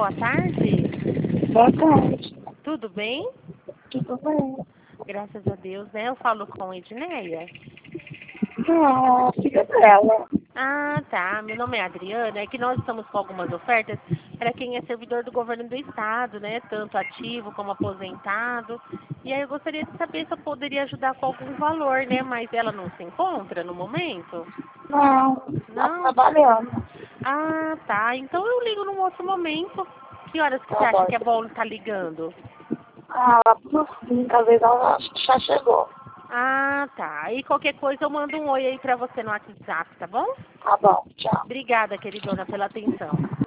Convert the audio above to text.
boa tarde. Boa tarde. Tudo bem? Tudo bem? Graças a Deus, né? Eu falo com Edneia. Não, filha dela. Ah, tá. Meu nome é Adriana. É que nós estamos com algumas ofertas para quem é servidor do governo do estado, né? Tanto ativo como aposentado. E aí eu gostaria de saber se eu poderia ajudar com algum valor, né? Mas ela não se encontra no momento? Não, tá Não? trabalhando. Ah, tá. Então eu ligo num outro momento. Que horas que você Tá acha bom. que é bom estar ligando? Lá pro fim, talvez ela já chegou. Ah, tá. E qualquer coisa eu mando um oi aí pra você no WhatsApp, tá bom? Tá bom, tchau. Obrigada, queridona, pela atenção.